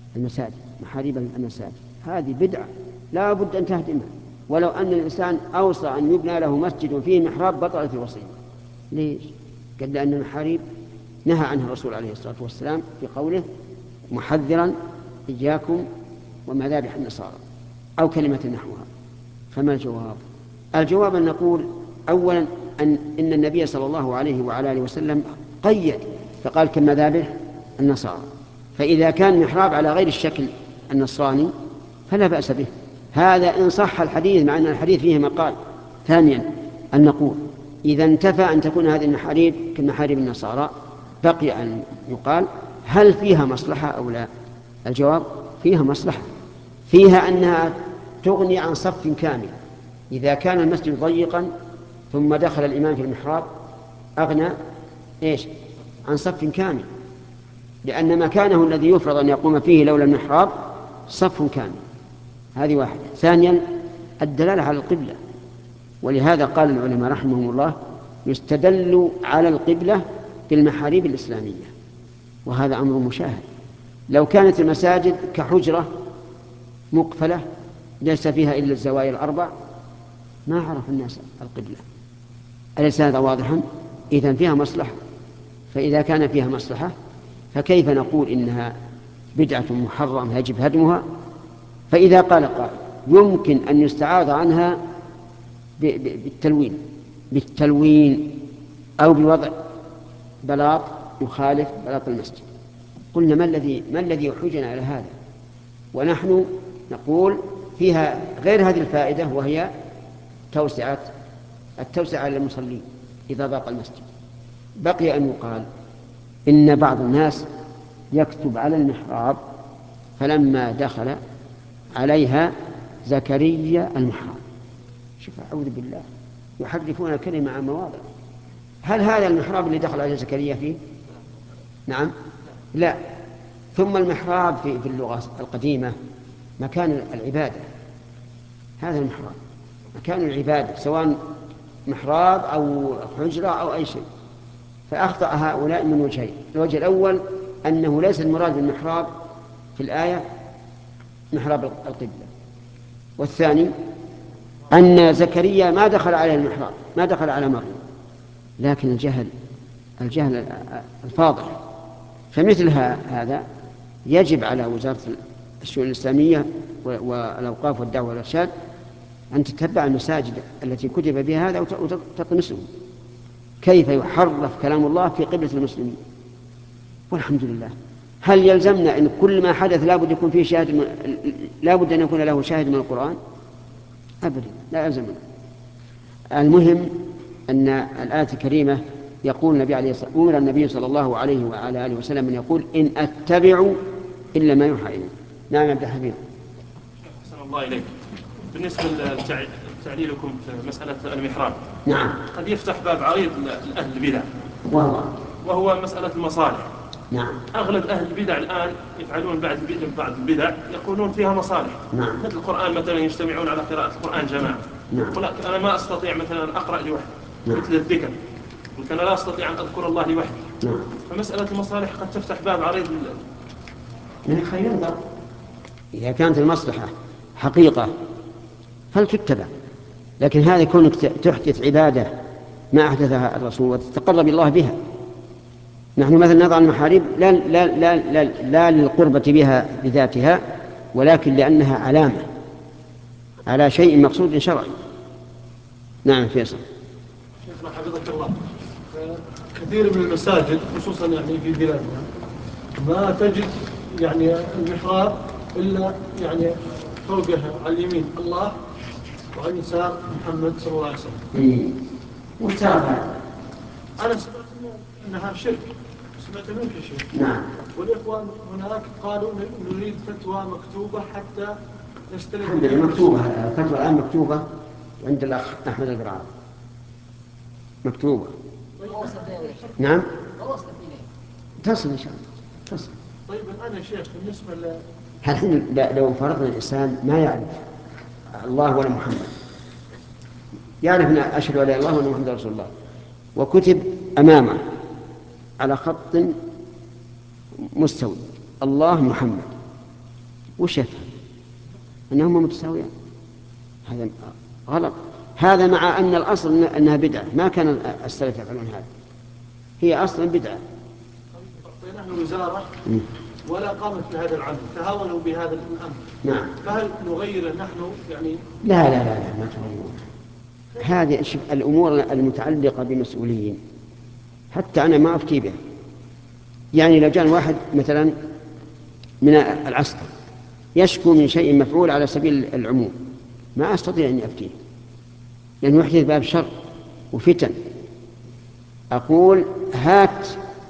المساجد، محاريب المساجد، هذه بدعة لا بد أن تهدمها. ولو أن الإنسان أوصى أن يبنى له مسجد فيه محراب بطلت الوصية. ليش؟ قال لأن المحاريب نهى عنها الرسول عليه الصلاة والسلام في قوله محذرا إياكم ومذابح النصارى أو كلمة نحوها. فما الجواب؟ الجواب أن نقول أولا إن النبي صلى الله عليه وعلى آله وسلم قيد فقال كمذابح النصارى، فإذا كان محراب على غير الشكل النصراني فلا بأس به، هذا إن صح الحديث، مع أن الحديث فيه مقال. ثانيا أن نقول إذا انتفى أن تكون هذه المحاريب كمحاريب النصارى بقي أن يقال هل فيها مصلحة أو لا؟ الجواب فيها مصلحة، فيها أنها تغني عن صف كامل. إذا كان المسجد ضيقا ثم دخل الإمام في المحراب أغنى إيش؟ عن صف كامل، لأن مكانه الذي يفرض أن يقوم فيه لولا المحراب صف كامل. هذه واحدة. ثانيا الدلالة على القبلة، ولهذا قال العلماء رحمهم الله يستدل على القبلة بالمحاريب الإسلامية، وهذا أمر مشاهد. لو كانت المساجد كحجرة مقفلة ليس فيها إلا الزوايا الأربع ما عرف الناس القبلة. أليس هذا واضحا؟ إذن فيها مصلحة، فإذا كان فيها مصلحة فكيف نقول إنها بدعة محرمة يجب هدمها؟ فإذا قال قائل يمكن أن يستعاض عنها بالتلوين أو بوضع بلاط يخالف بلاط المسجد، قلنا ما الذي يحوجنا على هذا؟ ونحن نقول فيها غير هذه الفائدة، وهي التوسعة للمصلين إذا ضاق المسجد. بقي أن يقال إن بعض الناس يكتب على المحراب فلما دخل عليها زكريا المحراب. شوف أعوذ بالله، يحرفون الكلمة عن مواضع. هل هذا المحراب اللي دخل عليه زكريا فيه؟ نعم، لا. ثم المحراب في اللغة القديمة مكان العبادة، هذا المحراب مكان العبادة سواء محراب أو حجرة أو أي شيء. فأخطأ هؤلاء من وجهين: الوجه الأول أنه ليس المراد بالمحراب في الآية محراب القبلة، والثاني أن زكريا ما دخل عليه المحراب، ما دخل على مريم، لكن الجهل الفاضح. فمثل هذا يجب على وزارة الشؤون الإسلامية والأوقاف والدعوة والإرشاد أن تتبع المساجد التي كتب بها هذا وتطمسه. كيف يحرف كلام الله في قبلة المسلمين؟ والحمد لله. هل يلزمنا أن كل ما حدث لابد يكون فيه شاهد لابد أن يكون له شاهد من القرآن؟ أبدا، لا يلزمنا. المهم أن الآية الكريمة يقول النبي عليه الصلاة والسلام: أمر النبي صلى الله عليه وعلى آله وسلم أن يقول إن أتبع إلا ما يوحى إلي. نعم عبد الحميد. أحسن الله إليك. بالنسبة لتعليلكم في مسألة المحراب، نعم، قد يفتح باب عريض لأهل البدع، وهو مسألة المصالح. نعم. أغلب أهل البدع الآن يفعلون بعض البدع يقولون فيها مصالح. نعم. مثل القرآن مثلا يجتمعون على قراءة القرآن جماعة. نعم. أنا ما أستطيع مثلا أن أقرأ لوحدي. نعم. مثل الذكر، ولكن لا أستطيع أن أذكر الله لوحدي. نعم. فمسألة المصالح قد تفتح باب عريض خير. إذا كانت المصلحة حقيقة فلتتبع، لكن هذا كونك تحدث عبادة ما أحدثها الرسول وتتقرب الله بها. نحن مثلا نضع المحاريب لا للقربة بها بذاتها، ولكن لأنها علامة على شيء مقصود شرعي. نعم فيصل. شيخنا حفظك الله، كثير من المساجد خصوصا يعني في بلادنا ما تجد يعني المحراب إلا يعني فوقها على اليمين الله وعلى اليسار محمد صلى الله عليه وسلم. أنا سمعت أنها شرك، سمعت منك شيء. نعم. والإخوان هناك قالوا نريد فتوى مكتوبة حتى نستلم. الحمد لله مكتوبة، الفتوى الآن مكتوبة عند الأخ أحمد البرعاوي، مكتوبة. نعم، تصل إن شاء الله تصل. طيب الآن يا شيخ بالنسبة الحين لو فرضنا الإنسان ما يعرف الله ولا محمد، يعرف أن أشهد أن لا إله إلا الله وأن محمد رسول الله، وكتب أمامه على خط مستوي الله محمد، وش يفهم؟ أنهما متساويان. هذا غلط. هذا مع أن الأصل أنها بدعة، ما كان السلف يفعلون هذا، هي أصلا بدعة. أعطيناه وزارة ولا قامت بهذا العمل، تهاونوا بهذا الأمر. نعم. فهل نغيره نحن يعني؟ لا لا لا, لا ما تغيرون. هذه الأمور المتعلقة بمسؤولين حتى أنا ما أفتي بها. يعني لو جاء واحد مثلا من العسكر يشكو من شيء مفعول على سبيل العموم، ما أستطيع أن أفتيه، لأنه يحدث باب شر وفتن. أقول هات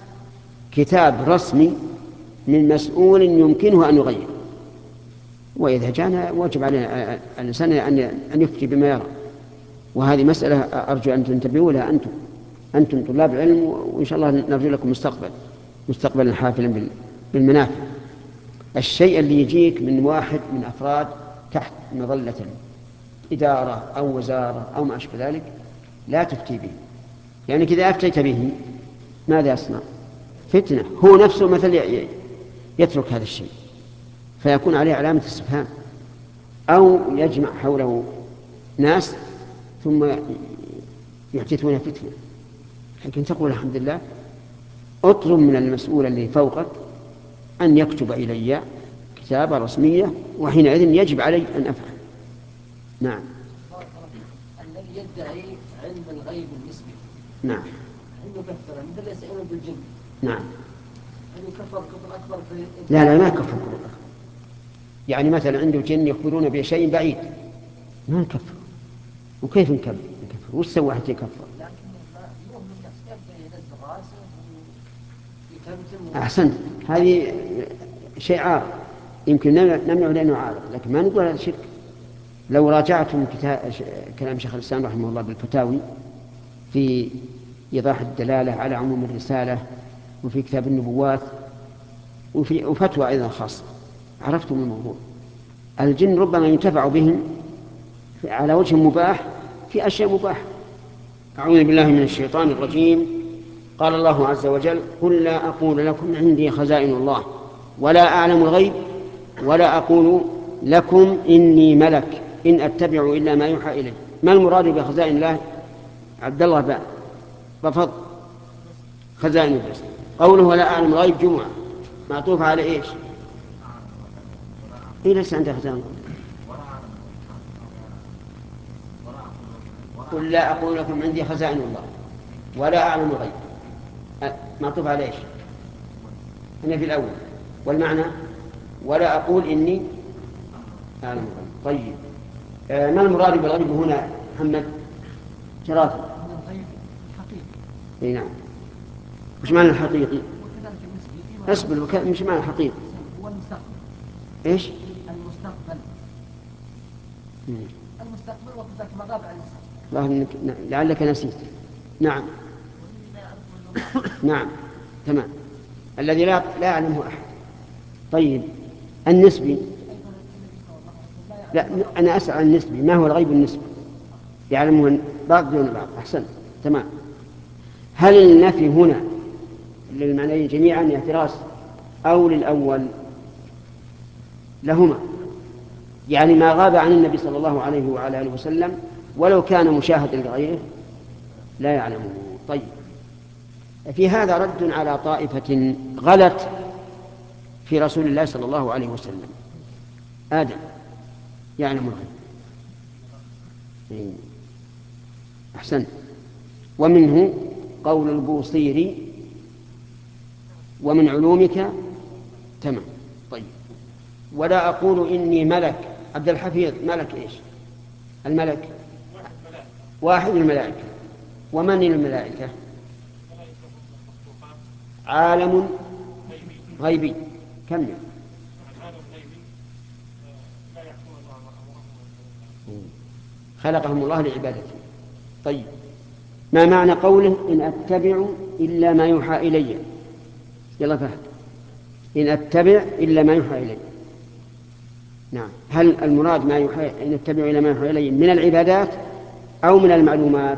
كتاب رسمي من مسؤول يمكنه أن يغير، وإذا جاءنا واجب على الإنسان أن يفتي بما يرى. وهذه مسألة أرجو أن تنتبهوا لها أنتم طلاب العلم، وإن شاء الله نرجو لكم مستقبلا حافلا بالمنافع. الشيء اللي يجيك من واحد من أفراد تحت مظلة إدارة أو وزارة أو ما أشبه ذلك لا تفتي به، يعني إذا أفتيت به ماذا يصنع؟ فتنة. هو نفسه مثل يترك هذا الشيء فيكون عليه علامة استفهام، أو يجمع حوله ناس ثم يحدثون فتنة. لكن تقول الحمد لله، اطلب من المسؤول اللي فوقك أن يكتب إلي كتابة رسمية، وحينئذ يجب علي أن أفعل. نعم. الذي يدعي علم الغيب النسبي، نعم، أنه كفر مثل يسألون بالجن. نعم. هل يكفر كفر أكبر في؟ لا ما يكفر كفر أكبر. يعني مثلا عنده جن يخبرون بشيء بعيد، ما نكفر. وكيف نكفر؟ وش سوى حتى يكفر؟ لكن يؤمن نفسه يبدأ ينزل راسه ويتمتم. أحسنت، هذه شيء عارض يمكن نمنع لأنه عارض، لكن ما نقول هذا شرك. لو راجعتم كلام شيخ الإسلام رحمه الله بالفتاوي في إيضاح الدلالة على عموم الرسالة، وفي كتاب النبوات، وفتوى أيضا خاصة، عرفتم الموضوع. الجن ربما ينتفع بهم على وجه مباح في أشياء مباحة. أعوذ بالله من الشيطان الرجيم. قال الله عز وجل: قل لا أقول لكم عندي خزائن الله ولا أعلم الغيب ولا أقول لكم إني ملك إن أتبع إلا ما يوحى إلي. ما المراد بخزائن الله؟ عبد الله بفض خزائن الرزق. قوله ولا أعلم الغيب جمعة معطوف على إيش؟ إيه ليس عندها خزائن الله. قل لا أقول لكم عندي خزائن الله ولا أعلم الغيب معطوف على إيش؟ هنا في الأول. والمعنى ولا أقول إني أعلم الغيب. طيب، ما المراد بالغيب هنا محمد شرافي؟ الغيب الحقيقي. اي نعم. وش معنى الحقيقي؟ وكذلك النسبي. اصبر، مش معنى الحقيقي؟ هو المستقبل. ايش؟ المستقبل وكذلك ما غاب عن الإنسان. الله لعلك نسيت. نعم. نعم تمام. الذي لا يعلمه أحد. طيب، النسبي؟ لا، أنا أسأل عن النسبي. ما هو الغيب النسبي؟ يعلمه بعض دون بعض. أحسن، تمام. هل النفي هنا للمعنيين جميعا اعتراض أو للأول؟ لهما، يعني ما غاب عن النبي صلى الله عليه وعلى آله وسلم ولو كان مشاهدا لغيره لا يعلمه. طيب، في هذا رد على طائفة غلت في رسول الله صلى الله عليه وسلم. آدم يعلم الغيب. أحسن. ومنه قول البوصيري: ومن علومك. تمام. طيب، ولا أقول إني ملك. عبد الحفيظ، ملك إيش؟ الملك واحد من الملائكة. ومن الملائكة؟ عالم غيبي. كمل. خلقهم الله لعبادته. طيب، ما معنى قوله إن أتبع إلا ما يوحى إلي؟ يلا فهم. إن أتبع إلا ما يوحى إلي. نعم. هل المراد ما يوحى إن أتبع إلا ما يوحى إلي من العبادات أو من المعلومات؟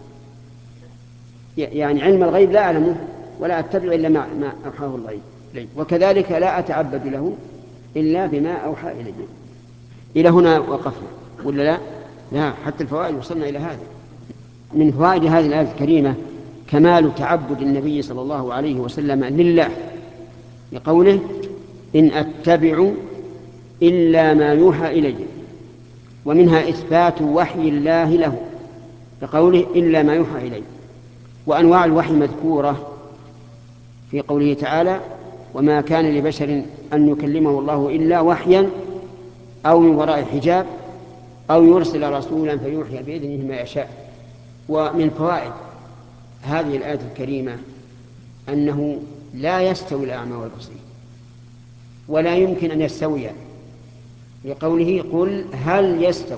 يعني علم الغيب لا أعلمه ولا أتبع إلا ما أوحاه الله إلي، وكذلك لا أتعبد له إلا بما أوحى إلي. إلى هنا وقفنا ولا لا؟ لا، حتى الفوائد وصلنا إلى هذا. من فوائد هذه الآية الكريمة كمال تعبد النبي صلى الله عليه وسلم لله، لقوله إن أتبع إلا ما يوحى إلي، ومنها إثبات وحي الله له لقوله إلا ما يوحى إلي. وأنواع الوحي مذكورة في قوله تعالى وما كان لبشر أن يكلمه الله إلا وحيا أو من وراء حجاب أو يرسل رسولا فيوحي بإذنه ما يشاء. ومن فوائد هذه الآية الكريمة أنه لا يستوي الأعمى والبصير، ولا يمكن أن يستويا، لقوله قل هل يستوي،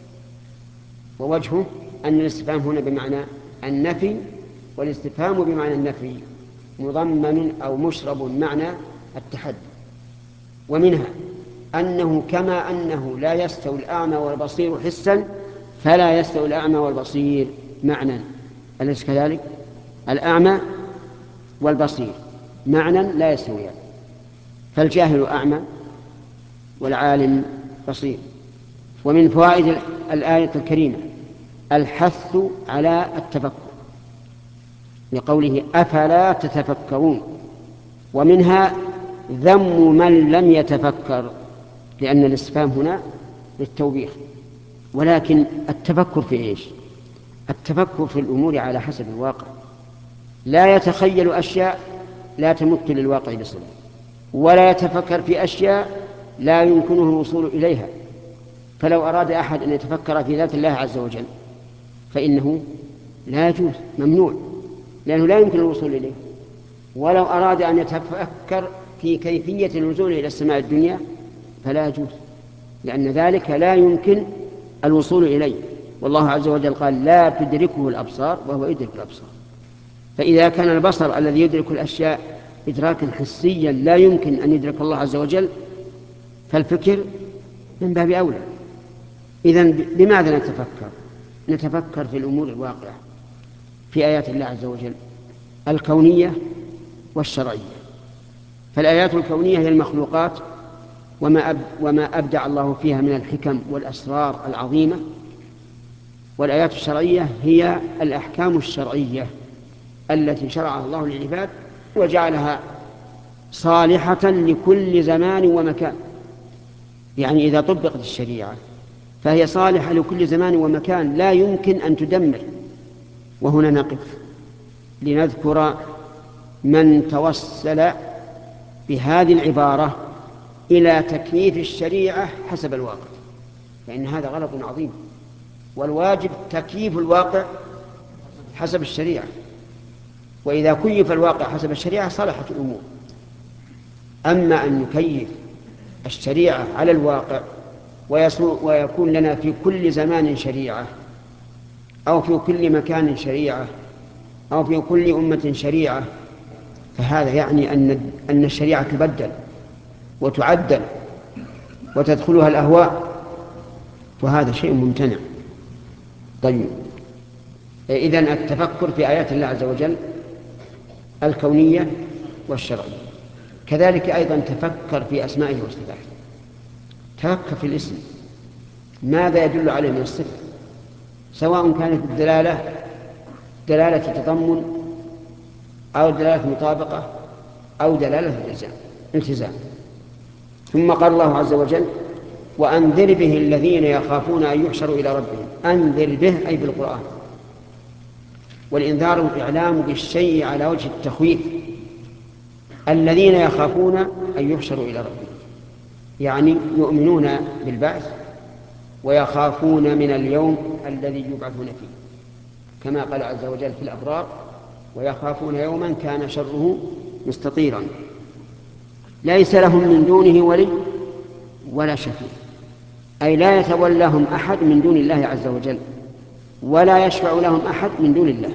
ووجهه أن الاستفهام هنا بمعنى النفي، والاستفهام بمعنى النفي مضمن أو مشرب معنى التحدي. ومنها أنه كما أنه لا يستوي الأعمى والبصير حسا فلا يستوي الأعمى والبصير معنى، أليس كذلك؟ الأعمى والبصير معنى لا يستويان، فالجاهل أعمى والعالم بصير. ومن فوائد الآية الكريمة الحث على التفكر لقوله أفلا تتفكرون، ومنها ذم من لم يتفكر، لأن الاستفهام هنا للتوبيخ. ولكن التفكر في إيش؟ التفكر في الأمور على حسب الواقع، لا يتخيل أشياء لا تمت للواقع بصلة، ولا يتفكر في أشياء لا يمكنه الوصول إليها. فلو أراد أحد أن يتفكر في ذات الله عز وجل فإنه لا يجوز، ممنوع، لأنه لا يمكن الوصول إليه. ولو أراد أن يتفكر في كيفية النزول إلى السماء الدنيا فلا يجوز، لأن ذلك لا يمكن الوصول إليه، والله عز وجل قال لا تدركه الأبصار وهو يدرك الأبصار. فإذا كان البصر الذي يدرك الأشياء إدراكا حسيا لا يمكن أن يدرك الله عز وجل، فالفكر من باب أولى. إذن لماذا نتفكر؟ نتفكر في الأمور الواقعة في آيات الله عز وجل الكونية والشرعية. فالآيات الكونية هي المخلوقات وما أبدع الله فيها من الحكم والأسرار العظيمة، والآيات الشرعية هي الأحكام الشرعية التي شرعها الله للعباد وجعلها صالحة لكل زمان ومكان. يعني إذا طبقت الشريعة فهي صالحة لكل زمان ومكان، لا يمكن أن تدمر. وهنا نقف لنذكر من توسل بهذه العبارة إلى تكييف الشريعة حسب الواقع، فإن هذا غلط عظيم، والواجب تكييف الواقع حسب الشريعة. وإذا كيف الواقع حسب الشريعة صلحت الأمور. أما أن نكيف الشريعة على الواقع ويكون لنا في كل زمان شريعة، أو في كل مكان شريعة، أو في كل أمة شريعة، فهذا يعني أن الشريعة تبدل وتعدل وتدخلها الأهواء، وهذا شيء ممتنع. طيب، إذن التفكر في آيات الله عز وجل الكونية والشرعية. كذلك أيضا تفكر في أسمائه وصفاته، تفكر في الاسم ماذا يدل عليه من الصفة، سواء كانت دلالة تضمن أو دلالة مطابقة أو دلالة التزام. ثم قال الله عز وجل وأنذر به الذين يخافون أن يحشروا إلى ربهم. أنذر به أي بالقرآن، والإنذار الإعلام بالشيء على وجه التخويف. الذين يخافون أن يحشروا إلى ربهم يعني يؤمنون بالبعث ويخافون من اليوم الذي يبعثون فيه، كما قال عز وجل في الأبرار ويخافون يوما كان شره مستطيرا ليس لهم من دونه ولي ولا شفيع، أي لا يتولاهم أحد من دون الله عز وجل ولا يشفع لهم أحد من دون الله.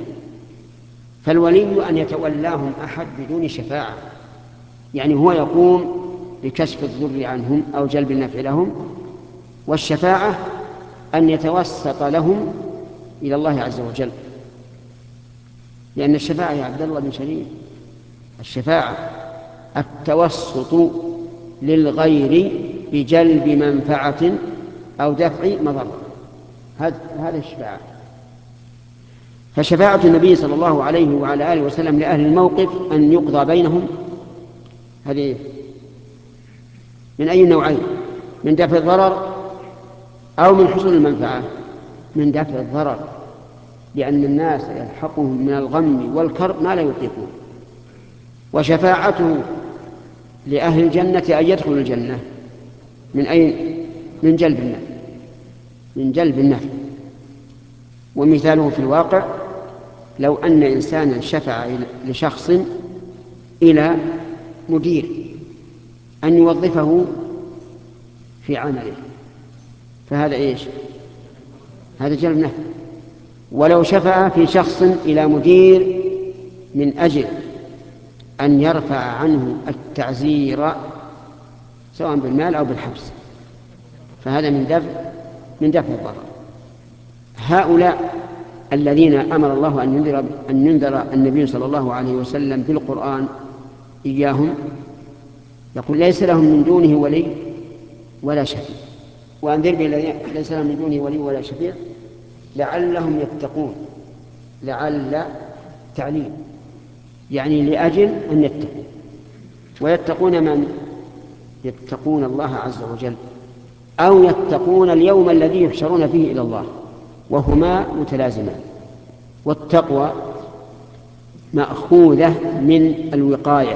فالولي أن يتولاهم أحد بدون شفاعة، يعني هو يقوم بكشف الضر عنهم أو جلب النفع لهم. والشفاعة أن يتوسط لهم إلى الله عز وجل، لأن الشفاعة يا عبد الله بن شريف الشفاعة التوسط للغير بجلب منفعة أو دفع مضرة. هذا الشفاعة. فشفاعة النبي صلى الله عليه وعلى آله وسلم لأهل الموقف أن يقضى بينهم، هذه من أي نوعين؟ من دفع الضرر أو من حصول المنفعة؟ من دفع الضرر، لأن الناس يلحقهم من الغم والكرب ما لا يطيقون. وشفاعته لأهل الجنة أن يدخلوا الجنة من أين؟ من جلب النفع، من جلب النفع. ومثاله في الواقع لو أن إنسانا شفع لشخص إلى مدير أن يوظفه في عمله، فهذا إيش؟ هذا جلب نفع. ولو شفع في شخص إلى مدير من أجل أن يرفع عنه التعزير سواء بالمال أو بالحبس، فهذا من دفع الضرر. هؤلاء الذين أمر الله أن ينذر النبي صلى الله عليه وسلم بالقرآن إياهم، يقول ليس لهم من دونه ولي ولا شفيع. وأنذر به الذين ليس لهم من دونه ولي ولا شفيع لعلهم يتقون. لعل تعليل يعني لأجل أن يتقوا. ويتقون من؟ يتقون الله عز وجل، أو يتقون اليوم الذي يحشرون فيه إلى الله، وهما متلازمان. والتقوى مأخوذة من الوقاية،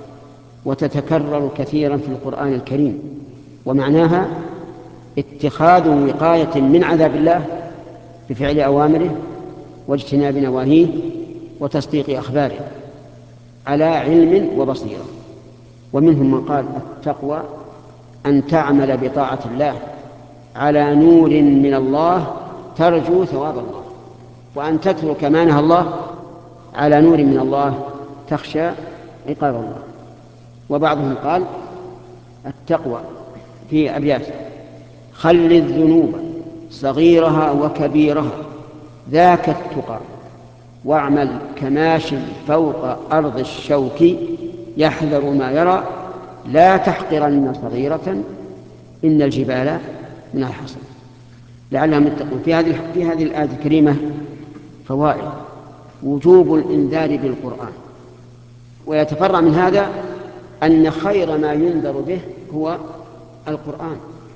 وتتكرر كثيرا في القرآن الكريم، ومعناها اتخاذ وقاية من عذاب الله بفعل أوامره واجتناب نواهيه وتصديق أخباره على علم وبصيرة. ومنهم من قال التقوى أن تعمل بطاعة الله على نور من الله ترجو ثواب الله، وأن تترك ما نهى الله على نور من الله تخشى عقاب الله. وبعضهم قال التقوى في أبيات: خل الذنوب صغيرها وكبيرها ذاك التقى، واعمل كماش فوق أرض الشوك يحذر ما يرى، لا تحقرن صغيرة إن الجبال من الحصى. لعلهم يتقون. في هذه الآية الكريمة فوائد: وجوب الإنذار بالقرآن، ويتفرع من هذا أن خير ما ينذر به هو القرآن،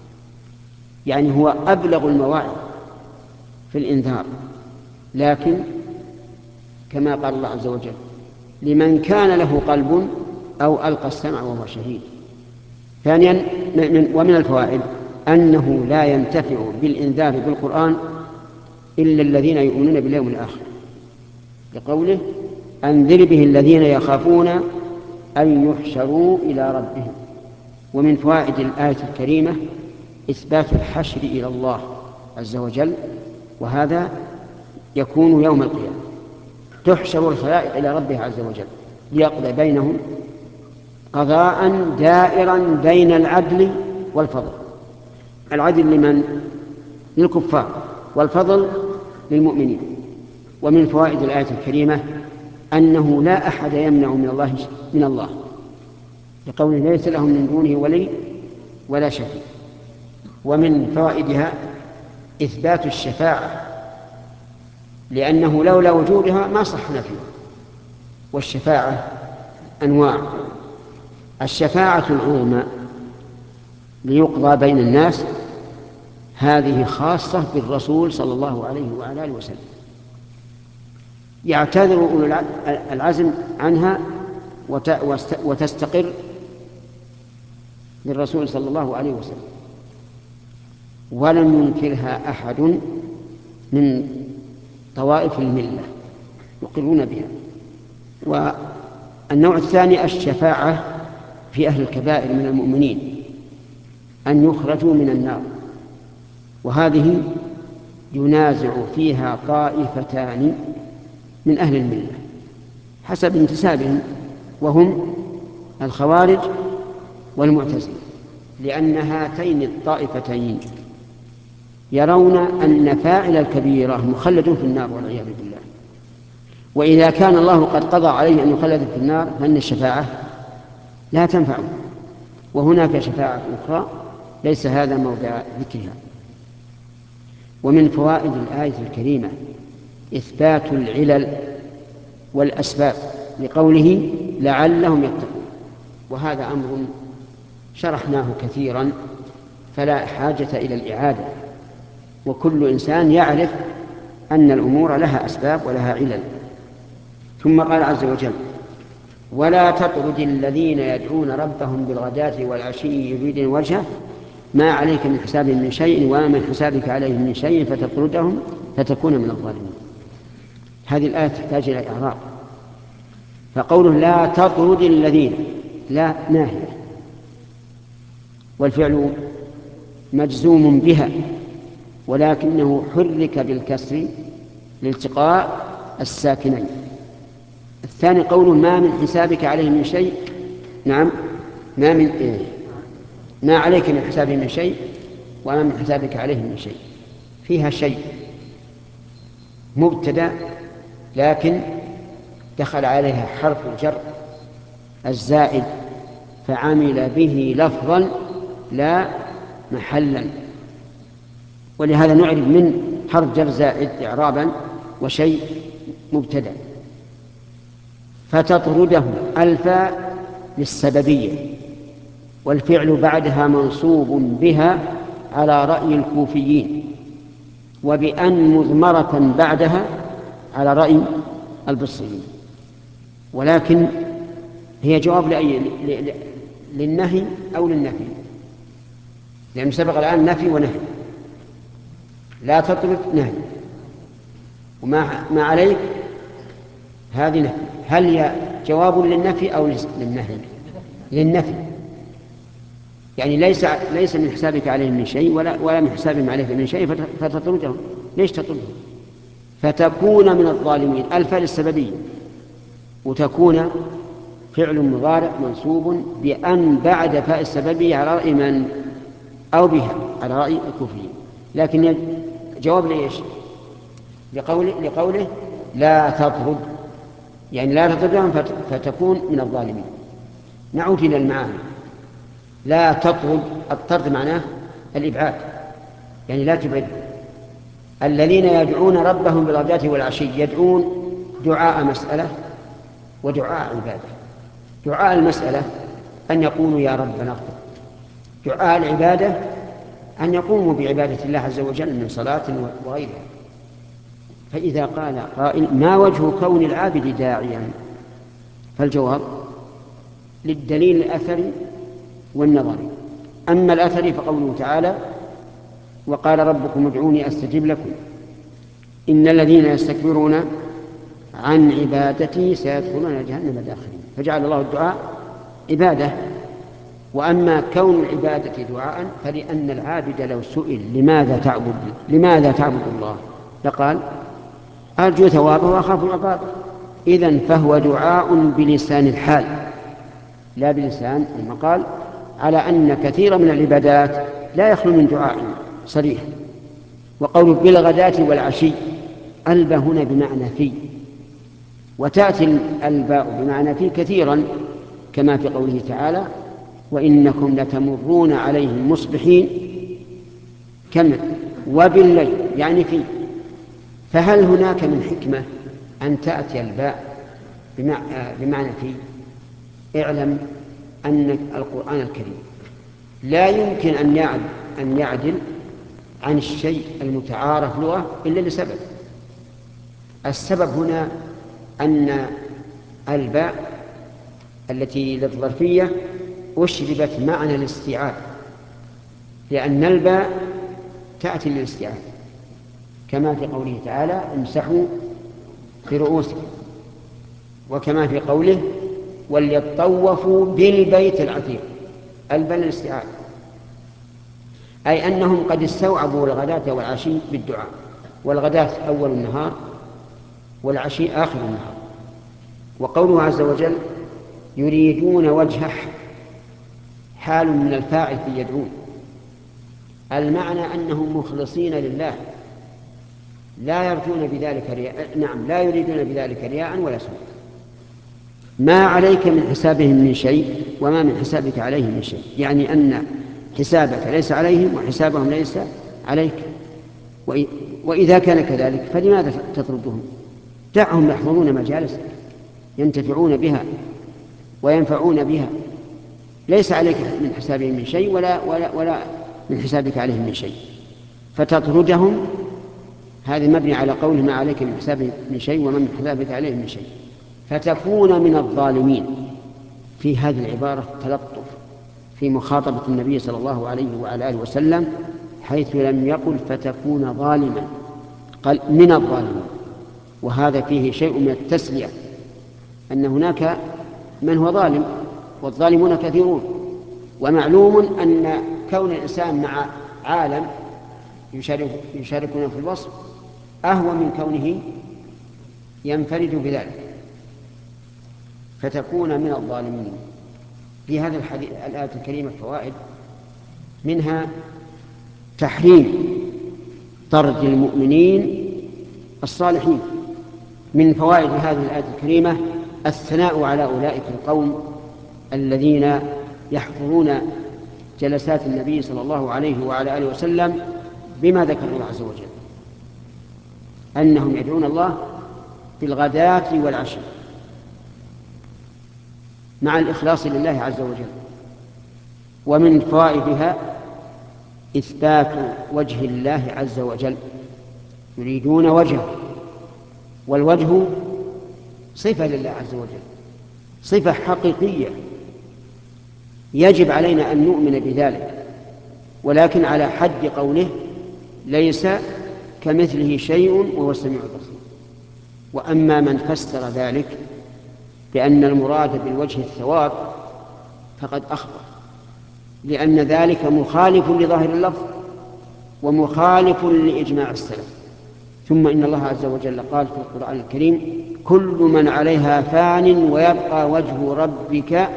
يعني هو أبلغ المواعظ في الإنذار، لكن كما قال الله عز وجل: لمن كان له قلب أو ألقى السمع وهو شهيد. ثانيا ومن الفوائد أنه لا ينتفع بالإنذار بالقرآن إلا الذين يؤمنون باليوم الآخر، لقوله: أنذر به الذين يخافون أن يحشروا إلى ربهم. ومن فوائد الآية الكريمة إثبات الحشر إلى الله عز وجل، وهذا يكون يوم القيامة، تحشر الخلائق إلى ربها عز وجل ليقضي بينهم قضاء دائرا بين العدل والفضل. العدل لمن؟ للكفار، والفضل للمؤمنين. ومن فوائد الآية الكريمة أنه لا أحد يمنع من الله لقوله: ليس لهم من دونه ولي ولا شفيع. ومن فوائدها إثبات الشفاعة، لأنه لولا وجودها ما صح نفيها. والشفاعة أنواع: الشفاعة العظمى ليقضى بين الناس، هذه خاصة بالرسول صلى الله عليه وعلى آله وسلم، يعتذر أولو العزم عنها وتستقر للرسول صلى الله عليه وسلم، ولم ينكرها أحد من طوائف الملة، يقرون بها. والنوع الثاني الشفاعة في أهل الكبائر من المؤمنين أن يخرجوا من النار، وهذه ينازع فيها طائفتان من أهل الملة حسب انتسابهم، وهم الخوارج والمعتزلة، لأن هاتين الطائفتين يرون أن فاعل الكبيرة مخلد في النار والعياذ بالله، وإذا كان الله قد قضى عليه أن يخلد في النار فإن الشفاعة لا تنفعه. وهناك شفاعة أخرى ليس هذا موضع ذكرها. ومن فوائد الآية الكريمة إثبات العلل والأسباب لقوله لعلهم يتقون، وهذا أمر شرحناه كثيرا فلا حاجة إلى الإعادة، وكل إنسان يعرف أن الأمور لها أسباب ولها علل. ثم قال عز وجل ولا تطرد الذين يدعون ربهم بالغداة والعشي يريدون وجهه ما عليك من حسابهم من شيء وما من حسابك عليهم من شيء فتطردهم فتكون من الظالمين. هذه الآية تحتاج إلى إعراب. فقوله لا تطرد الذين، لا ناهية، والفعل مجزوم بها ولكنه حرك بالكسر لالتقاء الساكنين. الثاني قوله ما من حسابك عليه من شيء، نعم ما عليك من حسابه من شيء وما من حسابك عليه من شيء، فيها شيء مبتدأ لكن دخل عليها حرف الجر الزائد فعمل به لفظا لا محلا، ولهذا نعرف من حرف جر زائد إعرابا وشيء مبتدأ. فتطردهم الفاء للسببية، والفعل بعدها منصوب بها على رأي الكوفيين، وبأن مضمرة بعدها على رأي البصريين، ولكن هي جواب للنهي أو للنفي، لأن سبق الآن نفي ونهي. لا تطرد نهي، وما عليك هذه نفي. هل هي جواب للنفي أو للنهي؟ للنفي، يعني ليس من حسابك عليهم من شيء ولا من حسابهم عليك من شيء فتطردهم. ليش تطردهم؟ فتكون من الظالمين الفاء للسببية، وتكون فعل مضارع منصوب بأن بعد فاء السببية على رأي من أو بها على رأي الكوفيين، لكن جواب ليش؟ لقوله لا تطرد، يعني لا تطردهم فتكون من الظالمين. نعود إلى المعاني. لا تطرد، الطرد معناه الإبعاد، يعني لا تبعد. الذين يدعون ربهم بالغداة والعشي، يدعون دعاء مسألة ودعاء عبادة. دعاء المسألة أن يقولوا يا ربنا اغفر، دعاء العبادة أن يقوموا بعبادة الله عز وجل من صلاة وغيرها. فإذا قال قائل ما وجه كون العابد داعيا؟ فالجواب للدليل الأثري والنظري. أما الأثري فقوله تعالى وقال ربكم ادعوني أستجب لكم إن الذين يستكبرون عن عبادتي سيدخلون جهنم داخلين، فجعل الله الدعاء عبادة. وأما كون العبادة دعاء فلأن العابد لو سئل لماذا تعبد الله لقال أرجو ثوابه وأخاف عقابه. إذن فهو دعاء بلسان الحال لا بلسان المقال، على أن كثير من العبادات لا يخلو من دعاء صريح. وقوله بالغداة والعشي، الباء هنا بمعنى في، وتأتي الباء بمعنى في كثيرا كما في قوله تعالى وإنكم لتمرون عليهم مصبحين كما وبالليل، يعني في. فهل هناك من حكمة أن تأتي الباء بمعنى في؟ اعلم أن القرآن الكريم لا يمكن أن يعدل عن الشيء المتعارف لغة إلا لسبب. السبب هنا أن الباء التي للظرفية أشربت معنى الاستيعاب، لأن الباء تأتي للاستيعاب كما في قوله تعالى امسحوا برؤوسكم، وكما في قوله وليطوفوا بالبيت العتيق، الباء للاستيعاب، أي أنهم قد استوعبوا الغداة والعشي بالدعاء، والغداة أول النهار والعشي آخر النهار. وقوله عز وجل يريدون وجهه حال من الفاعل في يدعون، المعنى أنهم مخلصين لله لا يرجون بذلك رياء، لا يريدون بذلك رياء ولا سمعة. ما عليك من حسابهم من شيء وما من حسابك عليهم من شيء، يعني أن حسابك ليس عليهم وحسابهم ليس عليك. وإذا كان كذلك فلماذا تطردهم؟ دعهم يحضرون مجالس ينتفعون بها وينفعون بها، ليس عليك من حسابهم من شيء ولا من حسابك عليهم من شيء، فتطردهم هذا مبني على قوله ما عليك من حسابهم من شيء وما من حسابك عليهم من شيء، فتكون من الظالمين. في هذه العبارة تلطف في مخاطبة النبي صلى الله عليه وعلى آله وسلم، حيث لم يقل فتكون ظالما، قال من الظالمين، وهذا فيه شيء من التسلية، أن هناك من هو ظالم والظالمون كثيرون. ومعلوم أن كون الإنسان مع عالم يشاركون في الوصف أهوى من كونه ينفرد بذلك، فتكون من الظالمين. في هذه الآية الكريمة فوائد، منها تحريم طرد المؤمنين الصالحين. من فوائد هذه الآية الكريمة الثناء على أولئك القوم الذين يحضرون جلسات النبي صلى الله عليه وعلى آله وسلم بما ذكر الله عز وجل، أنهم يدعون الله بالغداة والعشي مع الإخلاص لله عز وجل. ومن فوائدها إثبات وجه الله عز وجل، يريدون وجهه، والوجه صفة لله عز وجل، صفة حقيقية يجب علينا أن نؤمن بذلك، ولكن على حد قوله ليس كمثله شيء وهو السميع البصير. وأما من فسر ذلك بأن المراد بالوجه الثواب فقد أخطأ، لأن ذلك مخالف لظاهر اللفظ ومخالف لإجماع السلف. ثم إن الله عز وجل قال في القرآن الكريم كل من عليها فان ويبقى وجه ربك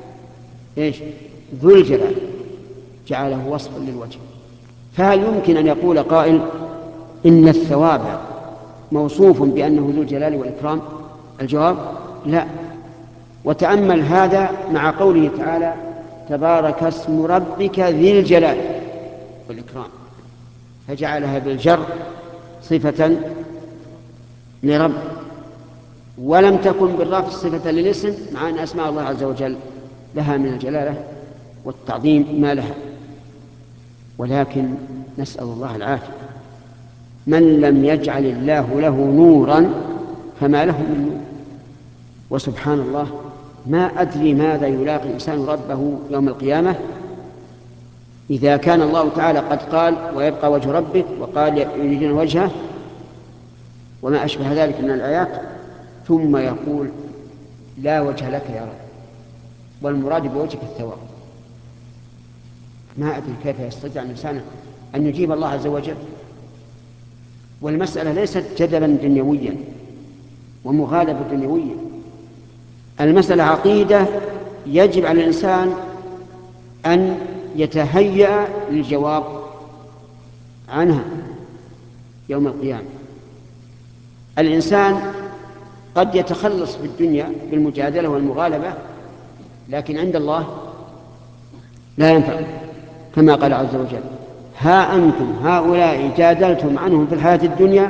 ذو الجلال، جعله وصفا للوجه. فهل يمكن أن يقول قائل إن الثواب موصوف بأنه ذو الجلال والإكرام؟ الجواب لا. وتأمل هذا مع قوله تعالى تبارك اسم ربك ذي الجلال والإكرام، فجعلها بالجر صفة لرب، ولم تكن بالرفع صفة للاسم، مع أن أسماء الله عز وجل لها من الجلالة والتعظيم ما لها. ولكن نسأل الله العافية، من لم يجعل الله له نورا فما له من نور. وسبحان الله ما أدري ماذا يلاقي الإنسان ربه يوم القيامة إذا كان الله تعالى قد قال ويبقى وجه ربك، وقال يريدون وجهه وما أشبه ذلك من الآيات، ثم يقول لا وجه لك يا رب والمراد بوجهك الثواب. ما أدري كيف يستطيع الإنسان أن يجيب الله عز وجل. والمسألة ليست جدلا دنيويا ومغالبة دنيوية، المسألة عقيدة يجب على الإنسان أن يتهيأ للجواب عنها يوم القيامة. الإنسان قد يتخلص في الدنيا بالمجادلة والمغالبة، لكن عند الله لا ينفع، كما قال عز وجل ها أنتم هؤلاء جادلتم عنهم في الحياة الدنيا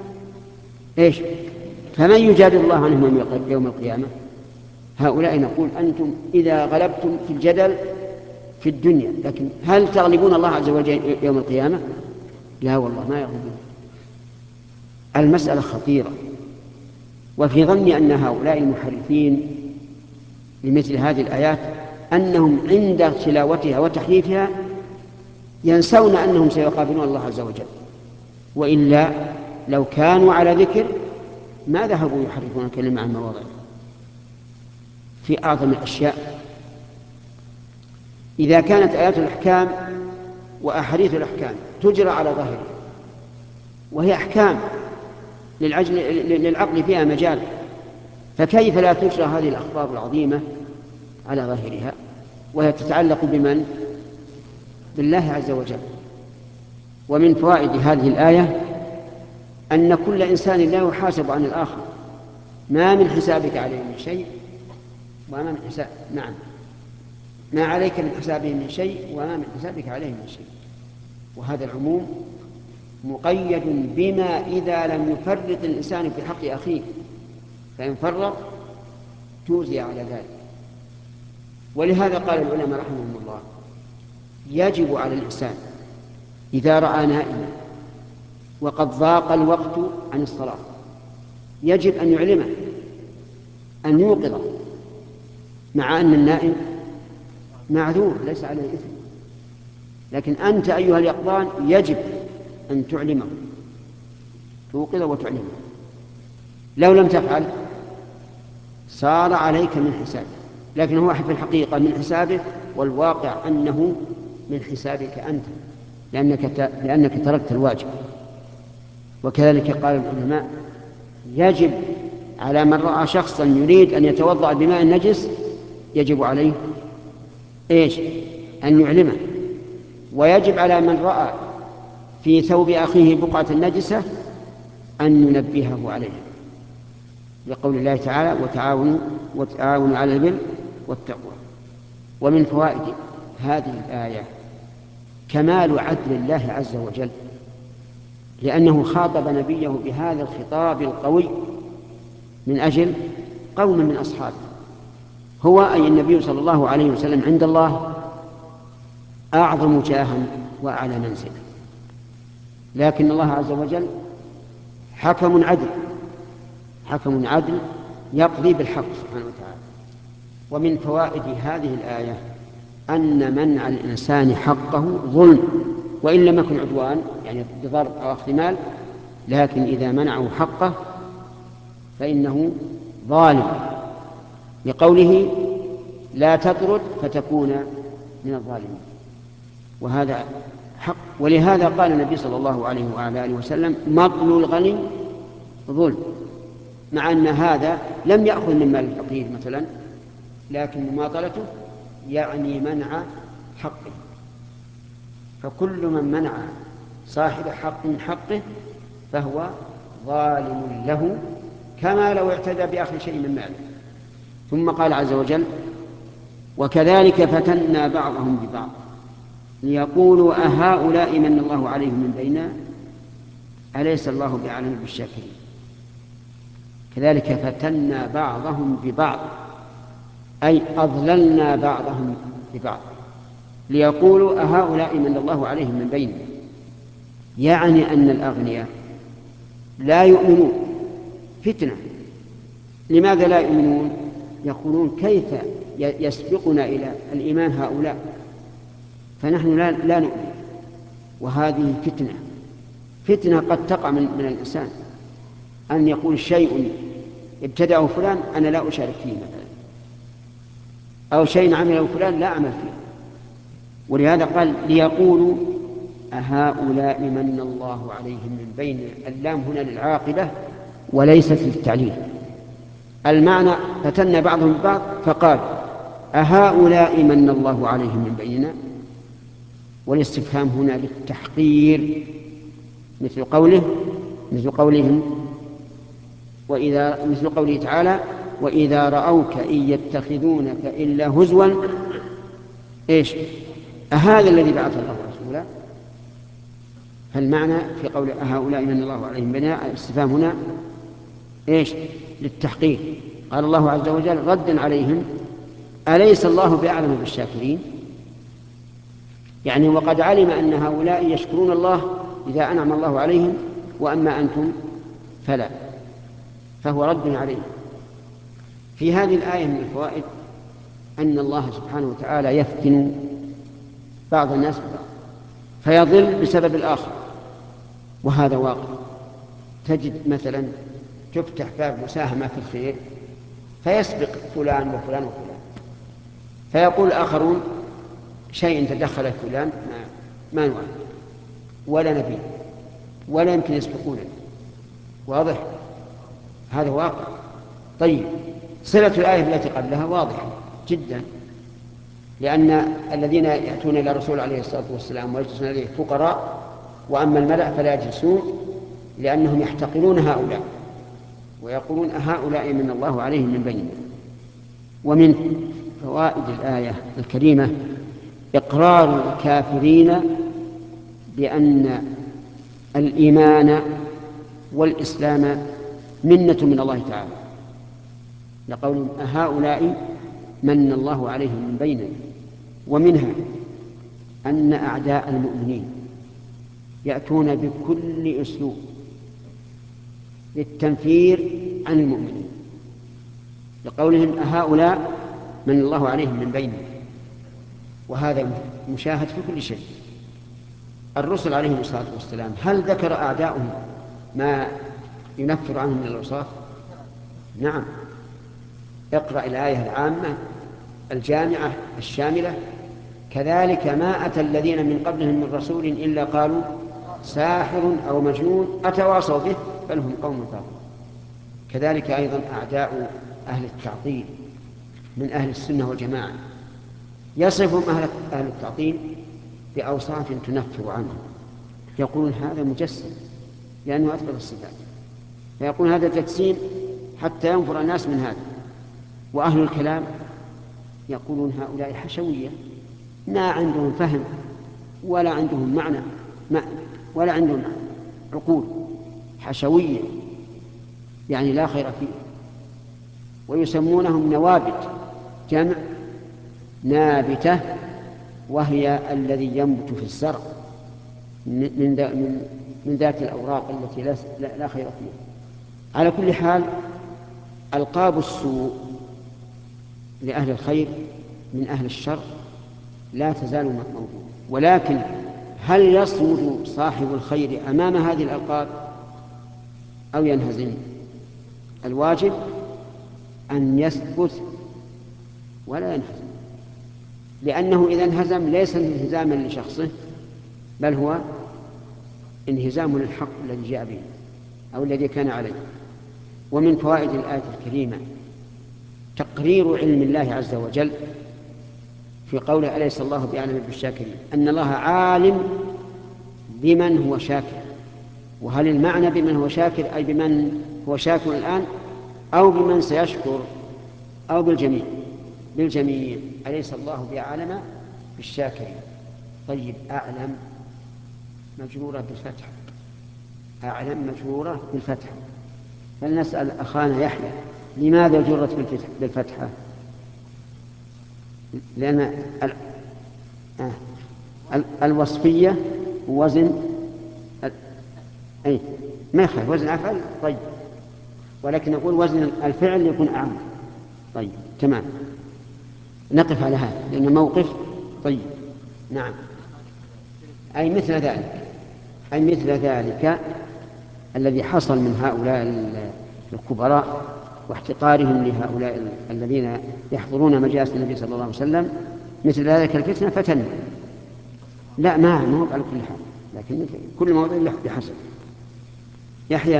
فمن يجادل الله عنهم يوم القيامة؟ هؤلاء نقول أنتم إذا غلبتم في الجدل في الدنيا، لكن هل تغلبون الله عز وجل يوم القيامة؟ لا والله ما يغلبون. المسألة خطيرة. وفي ظني أن هؤلاء المحرفين لمثل هذه الآيات أنهم عند تلاوتها وتحريفها ينسون أنهم سيقابلون الله عز وجل، وإلا لو كانوا على ذكر ما ذهبوا يحرفون الكلمة عن مواضعه. في أعظم الأشياء إذا كانت آيات الأحكام وأحاديث الأحكام تجرى على ظاهرها وهي أحكام للعقل فيها مجال، فكيف لا تجرى هذه الأخبار العظيمة على ظاهرها وهي تتعلق بمن؟ بالله عز وجل. ومن فوائد هذه الآية أن كل إنسان لا يحاسب عن الآخر، ما من حسابك عليه من شيء وما من حساب، نعم، ما عليك من حسابه من شيء وما من حسابك عليه من شيء. وهذا العموم مقيد بما إذا لم يفرط الإنسان في حق أخيه، فإن فرط توزي على ذلك. ولهذا قال العلماء رحمهم الله يجب على الإنسان إذا رأى نائما وقد ضاق الوقت عن الصلاة يجب أن يعلمه، أن يوقظه، مع أن النائم معذور ليس عليه إثم، لكن أنت أيها اليقظان يجب أن تعلمه، توقظه وتعلمه. لو لم تفعل صار عليك من حسابه، لكن هو في الحقيقة من حسابه، والواقع أنه من حسابك أنت، لأنك تركت الواجب. وكذلك قال العلماء يجب على من رأى شخصا يريد أن يتوضأ بماء نجس يجب عليه إيش؟ أن يعلمه. ويجب على من رأى في ثوب أخيه بقعة نجسة أن ينبهه عليها، لقول الله تعالى وتعاونوا على البر والتقوى. ومن فوائد هذه الآية كمال عدل الله عز وجل، لأنه خاطب نبيه بهذا الخطاب القوي من أجل قوم من أصحابه، هو أي النبي صلى الله عليه وسلم عند الله أعظم جاها وأعلى منزلا، لكن الله عز وجل حكم عدل يقضي بالحق سبحانه وتعالى. ومن فوائد هذه الآية أن منع الإنسان حقه ظلم، وإن لم يكن عدوان يعني بضرب أو أخذ مال، لكن إذا منعه حقه فإنه ظالم، لقوله لا تطرد فتكون من الظالمين، وهذا حق. ولهذا قال النبي صلى الله عليه وعلى آله وسلم مطل الغني ظلم، مع أن هذا لم يأخذ من مال الفقير مثلا، لكن مماطلته يعني منع حقه. فكل من منع صاحب حق من حقه فهو ظالم له، كما لو اعتدى بأخذ شيء من ماله. ثم قال عز وجل وكذلك فتنا بعضهم ببعض ليقولوا أهؤلاء من الله عليهم من بيننا أليس الله بأعلم بالشاكرين. كذلك فتنا بعضهم ببعض أي أضللنا بعضهم ببعض، ليقولوا أهؤلاء من الله عليهم من بيننا، يعني أن الأغنياء لا يؤمنون فتنة. لماذا لا يؤمنون؟ يقولون كيف يسبقنا إلى الإيمان هؤلاء، فنحن لا نؤمن. وهذه فتنة قد تقع من الإنسان، أن يقول شيء ابتدعه فلان أنا لا أشارك فيه مثلا، أو شيء عمله فلان لا أعمل فيه. ولهذا قال ليقولوا أهؤلاء من الله عليهم من بين، اللام هنا للعاقبة وليست للتعليل. المعنى فتن بعضهم ببعض فقال أهؤلاء من الله عليهم من بيننا، والاستفهام هنا للتحقير، مثل قولهم مثل قوله تعالى وإذا رأوك إن يتخذونك إلا هزوا إيش أهذا الذي بعث الله رسولا. فالمعنى في قول أهؤلاء من الله عليهم بيننا الاستفهام هنا إيش للتحقيق. قال الله عز وجل ردا عليهم أليس الله بأعلم بالشاكرين، يعني وقد علم أن هؤلاء يشكرون الله إذا أنعم الله عليهم، وأما أنتم فلا، فهو رد عليهم. في هذه الآية من الفوائد أن الله سبحانه وتعالى يفتن بعض الناس ببعض فيضل بسبب الآخر، وهذا واقع. تجد مثلا تفتح باب مساهمة في الخير فيسبق فلان وفلان وفلان، فيقول الآخرون شيء تدخل فلان ما نوعد ولا نبي ولا يمكن يسبقونه. واضح؟ هذا واقع. طيب صلة الآية التي قبلها واضحة جدا، لأن الذين يأتون إلى الرسول عليه الصلاة والسلام ويجلسون إليه فقراء، وأما الملأ فلا يجلسون لأنهم يحتقرون هؤلاء ويقولون هؤلاء من الله عليهم من بيننا. ومن فوائد الآية الكريمة إقرار الكافرين بأن الإيمان والإسلام منة من الله تعالى، لقول هؤلاء من الله عليهم من بيننا. ومنها أن أعداء المؤمنين يأتون بكل أسلوب للتنفير عن المؤمنين، لقولهم هؤلاء من الله عليهم من بيننا، وهذا مشاهد في كل شيء. الرسل عليهم الصلاة والسلام هل ذكر أعداؤهم ما ينفر عنهم من الأوصاف؟ نعم، اقرأ الآية العامة الجامعة الشاملة: كذلك ما أتى الذين من قبلهم من رسول إلا قالوا ساحر أو مجنون أتواصوا به بل هم قوم طاغون. كذلك أيضا أعداء أهل التعطيل من أهل السنة والجماعة يصفهم أهل التعطيل بأوصاف تنفر عنهم، يقولون هذا مجسم لأنه أثبت الصفات، فيقول هذا تجسيم حتى ينفر الناس من هذا. وأهل الكلام يقولون هؤلاء حشوية، ما عندهم فهم ولا عندهم معنى ولا عندهم عقول، حشوية يعني لا خير فيه. ويسمونهم نوابت، جمع نابتة، وهي الذي ينبت في الزرع من ذات الأوراق التي لا خير فيها. على كل حال ألقاب السوء لأهل الخير من أهل الشر لا تزال موجودة، ولكن هل يصمد صاحب الخير أمام هذه الألقاب أو ينهزم؟ الواجب أن يثبت ولا ينهزم، لأنه إذا انهزم ليس انهزاما لشخصه بل هو انهزام للحق الذي جاء به أو الذي كان عليه. ومن فوائد الآية الكريمة تقرير علم الله عز وجل في قوله أليس الله بأعلم بالشاكرين، أن الله عالم بمن هو شاكر. وهل المعنى بمن هو شاكر أي بمن هو شاكر الآن أو بمن سيشكر أو بالجميع؟ أليس الله بأعلم بالشاكرين. طيب، أعلم مجرورة بالفتح، أعلم مجرورة بالفتح، فلنسأل أخانا يحيى لماذا جرت بالفتحة؟ لأن الوصفية وزن ما يخالف وزن أفعل. طيب، ولكن نقول وزن الفعل يكون أعم. طيب تمام، نقف على هذا لأن موقف. طيب نعم، أي مثل ذلك الذي حصل من هؤلاء الكبراء واحتقارهم لهؤلاء الذين يحضرون مجالس النبي صلى الله عليه وسلم. مثل ذلك الفتنة فتن، لا ما هو على كل حال، لكن كل موضوع بحسب. يحيى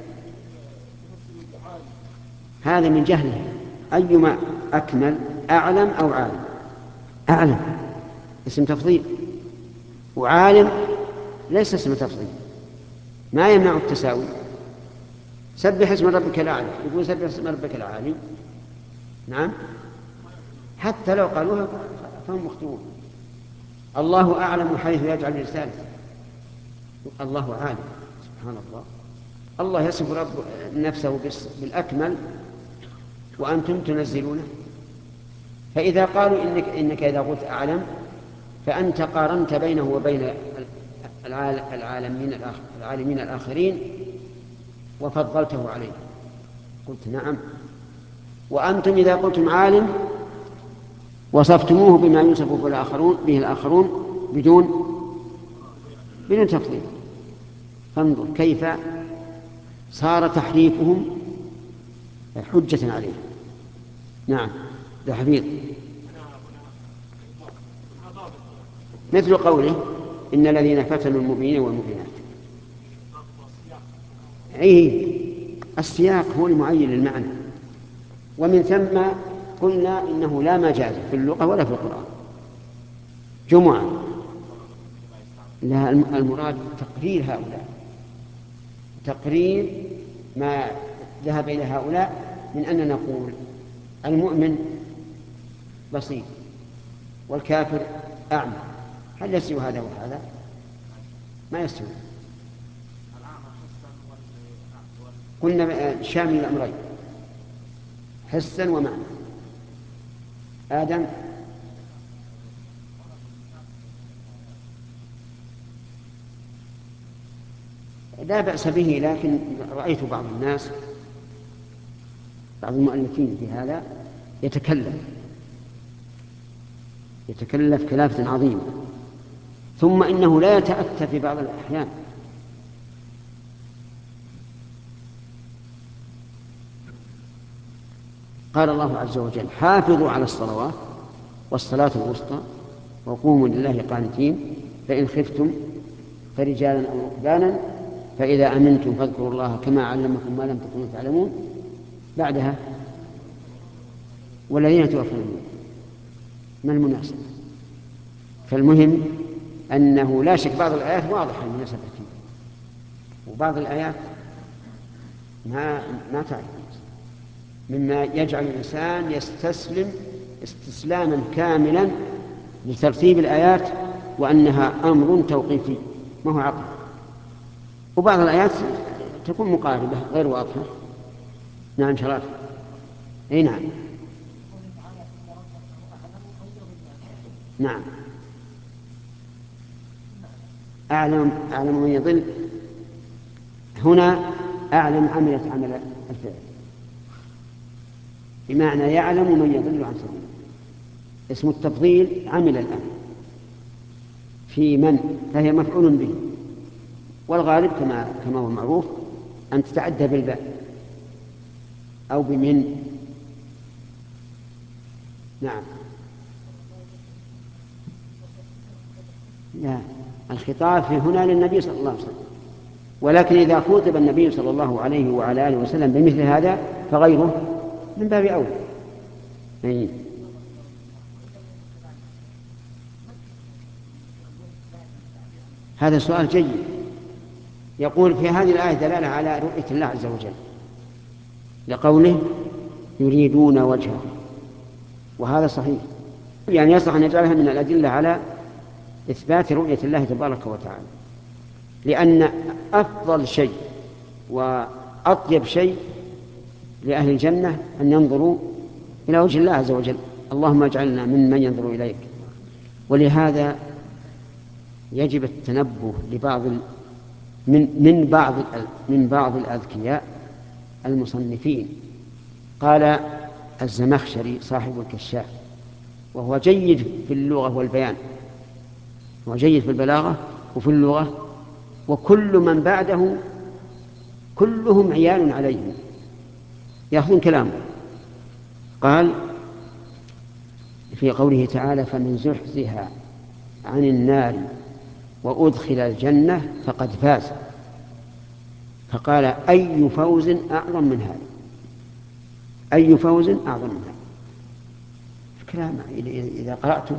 هذا من جهله، أيما أكمل أعلم أو عالم؟ أعلم اسم تفضيل، وعالم ليس اسم تفضيل، ما يمنع التساوي. سبح اسم ربك الأعلى، يقول سبح اسم ربك العالي. نعم، حتى لو قالوها فهم مخطئون. الله أعلم حيث يجعل رسالته، الله عالم. سبحان الله، الله يصف رب نفسه بالأكمل وأنتم تنزلونه. فإذا قالوا إنك إذا قلت أعلم فأنت قارنت بينه وبين العالمين الآخرين وفضلته عليه. قلت نعم. وأنتم إذا قلتم عالم وصفتموه بما يوصف به الآخرون بدون تفضيل. فانظر كيف صار تحريفهم حجة عليه. نعم، تحريف مثل قوله إن الذين فتنوا المؤمنين والمؤمنات. السياق هو المعين للمعنى، ومن ثم قلنا إنه لا مجاز في اللغة ولا في القرآن. جمعة لا، المراد تقرير هؤلاء، تقرير ما ذهب إلى هؤلاء من أن نقول المؤمن بصير والكافر أعمى، هل يستوي هذا وهذا؟ ما يستوي. قلنا شامل الأمرين حسا ومعنى. آدم. لا بأس به، لكن رأيت بعض الناس، بعض المؤلفين في هذا يتكلف كلافة عظيمة، ثم إنه لا يتأتى في بعض الأحيان. قال الله عز وجل: حافظوا على الصلوات والصلاة الوسطى وقوموا لله قانتين فإن خفتم فرجالا أو ركبانا فإذا أمنتم فاذكروا الله كما علمكم ما لم تكونوا تعلمون. بعدها والذين توفون ما المناسبة؟ فالمهم أنه لا شك بعض الآيات واضحة المناسبة فيه، وبعض الآيات ما تعرف، مما يجعل الإنسان يستسلم استسلاما كاملا لترتيب الآيات وأنها أمر توقيفي ما هو عقل. وبعض الآيات تكون مقاربة غير واضحة. نعم شرف. أي نعم. نعم. أعلم من يضل، هنا أعلم عملت عمل الفعل، بمعنى يعلم من يضل عن سبيله. اسم التفضيل عمل الآن في من، فهي مفعول به، والغالب كما هو معروف أن تتعدى بالباء أو بمن. نعم. لا، الخطاب في هنا للنبي صلى الله عليه وسلم، ولكن إذا خاطب النبي صلى الله عليه وعلى آله وسلم بمثل هذا فغيره من باب أولى. هذا سؤال جيد. يقول في هذه الآية دلالة على رؤية الله عز وجل لقوله يريدون وجهه، وهذا صحيح، يعني يصح أن يجعلها من الأدلة على إثبات رؤية الله تبارك وتعالى، لأن أفضل شيء وأطيب شيء لأهل الجنة أن ينظروا إلى وجه الله عز وجل. اللهم اجعلنا ممن ينظر إليك. ولهذا يجب التنبه لبعض من بعض الأذكياء المصنفين. قال الزمخشري صاحب الكشاف، وهو جيد في اللغة والبيان، وجيد في البلاغة وفي اللغة، وكل من بعده كلهم عيال عليهم يأخذون كلامه. قال في قوله تعالى: فمن زحزح عن النار وأدخل الجنة فقد فاز. فقال: أي فوز أعظم من هذا؟ أي فوز أعظم من هذا؟ الكلام إذا قرأته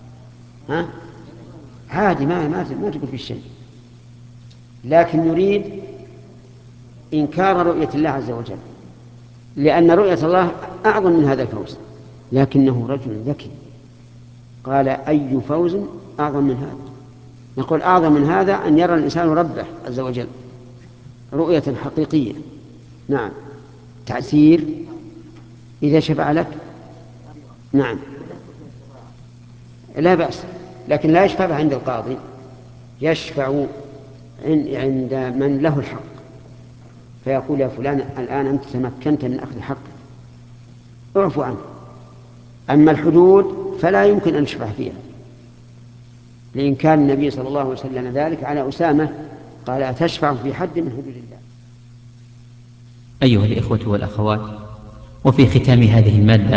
عادي ما تقول في الشيء، لكن يريد إنكار رؤية الله عز وجل، لأن رؤية الله أعظم من هذا الفوز. لكنه رجل ذكي قال: أي فوز أعظم من هذا؟ نقول أعظم من هذا أن يرى الإنسان ربه عز وجل رؤية حقيقية. نعم. تعسير إذا شفع لك، نعم لا بأس، لكن لا يشفع عند القاضي، يشفع عند من له الحق، فيقول: يا فلان الآن أنت تمكنت من أخذ حقك، اعفو عنه. أما الحدود فلا يمكن أن يشفع فيها، لإن كان النبي صلى الله عليه وسلم ذلك على أسامة، قال: أتشفع في حد من حدود الله. أيها الإخوة والأخوات، وفي ختام هذه المادة